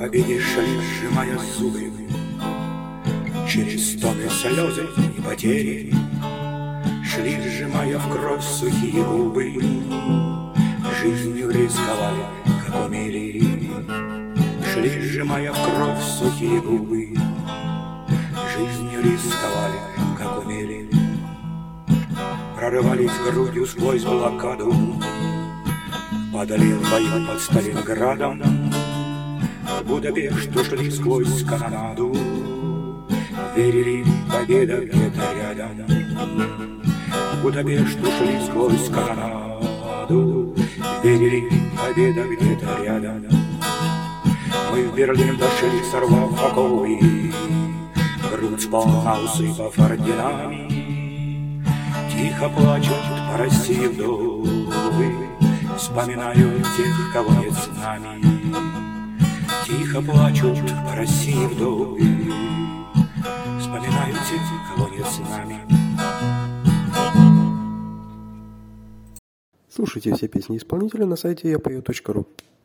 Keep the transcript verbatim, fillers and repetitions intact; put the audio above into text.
победе шли, сжимая зубы, через стоны, слезы и потери, шли, сжимая в кровь сухие губы, жизнью рисковали, как умели. Шли, сжимая в кровь сухие губы, жизнью рисковали, как умели. Прорывались грудью сквозь блокаду, падали в бою под Сталинградом, в Будапешт ушли сквозь канонаду, верили, победа где-то рядом. В Будапешт ушли сквозь канонаду, верили, победа где-то рядом. Мы в Берлин дошли, сорвав оковы, грудь полна усыпав орденами. Тихо плачут по России вдовы, вспоминают тех, кого нет с нами. Тихо плачут по России вдовы, вспоминают тех, кого нет с нами. Слушайте все песни исполнителя на сайте я пою точка ру.